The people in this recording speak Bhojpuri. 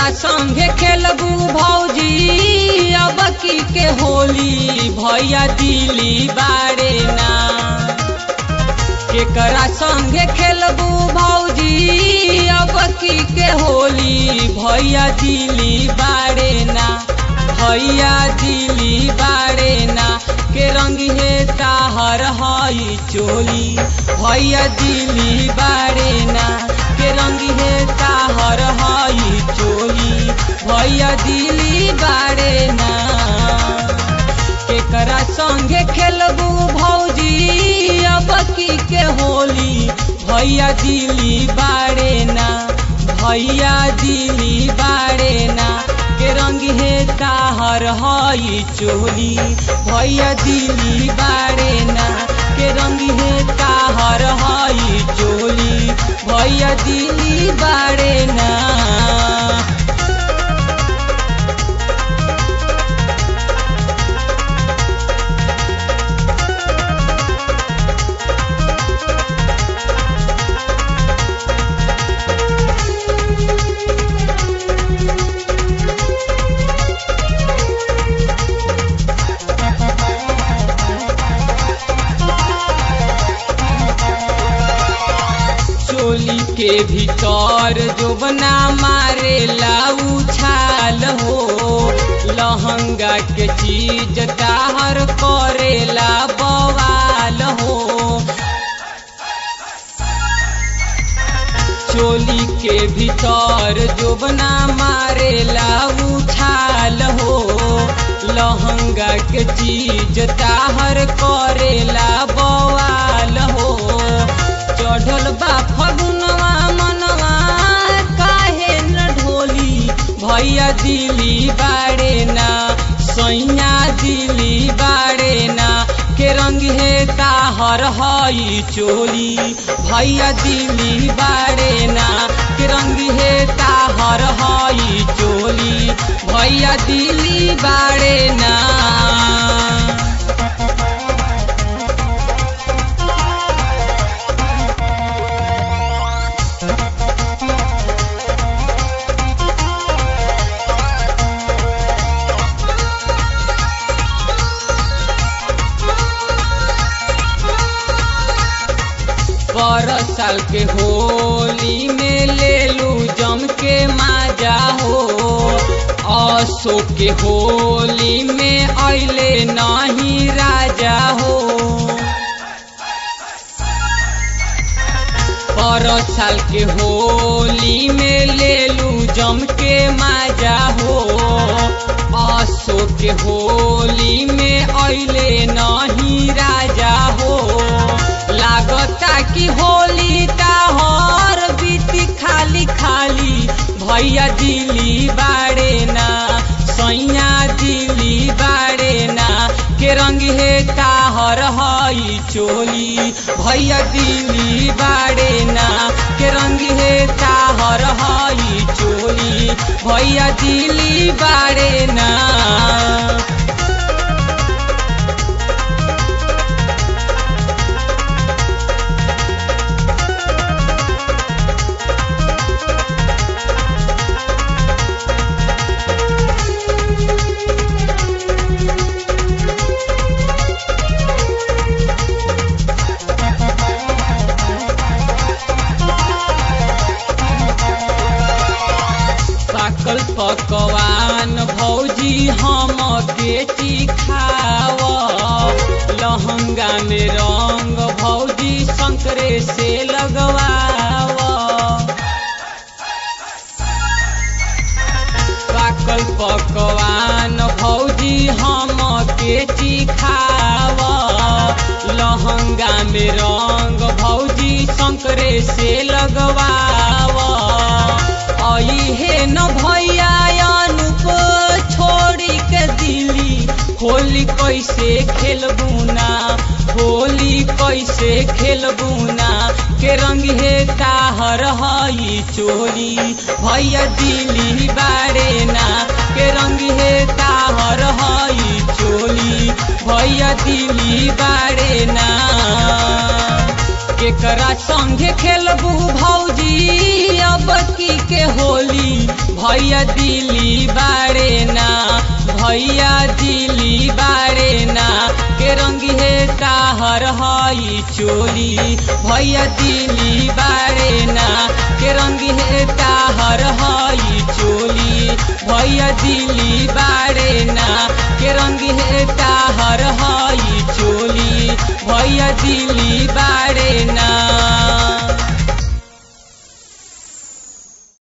संगे खेलबू भौजी अब की के होली भैया दिली बारे ना। केकरा संगे खेलबू भौजी अब की के होली भैया दिली बारे ना। भैया दिली बारे ना के रंग है ताहर हई चोली भैया दिली बारे ना के रंग है ताहर हई चोली भैया दिली बारे ना। केकरा संगे खेलबू भौजी अब की के होली भैया दिली बारे ना। भैया दिली बारे ना के रंग है ताहर हई चोली भैया दिली बारे ना के रंग है ताहर हई चोली भैया दिली बारे ना। चोली के भीतर जोबना मारे लाऊ छाल हो लहंगा के चीज ताहर करेला बवाल हो। चोली के भीतर जोबना मारे लाऊ छाल हो लहंगा के चीज ताहर करेला बवाल हो। चढ़ल बा फगुनवा मनवा काहे न ढोली भैया दिली बारे ना। सैया दिली बारे ना के रंग है ताहर हई चोली भैया दिली बारे ना के रंग है ताहर हई चोली भैया दिली बारे ना। साल के होली में ले लू जम के माजा हो असो के होली में अइले नहीं राजा हो। पर साल के होली में ले लू जम के माजा हो असो के होली में अइले नहीं राजा हो। लागता कि होली ताहर बीती खाली खाली भैया दिली बारे ना। सैया दिली बारे ना के रंग है ताहर हई चोली भैया दिली बारे ना के रंग है ताहर हई चोली भैया दिली बारे ना। पकवान भौजी हम के चिखाव लहंगा में रंग भौजी संकरे से लगवाव। पाकल पकवान भौजी हम के चिखाव लहंगा में रंग भौजी संकरे से लगवाव। हे न भैया अनुप छोड़ी के दिली होली कैसे खेलबू ना। होली कैसे खेलबू ना के रंग है ताहर हई चोली भैया दिली बारे ना के रंग है ताहर हई चोली भैया दिली बारे ना। केकरा संगे खेलबू भौजी अब की के होली भैया दिली बाड़े ना, भैया दिली बाड़े ना, के रंगी है ताहर हई चोली। भैया दिली बाड़े ना, के रंगी है ताहर हई चोली। भैया दिली बाड़े ना, के रंगी है ताहर हई चोली। भैया दिली बाड़े ना।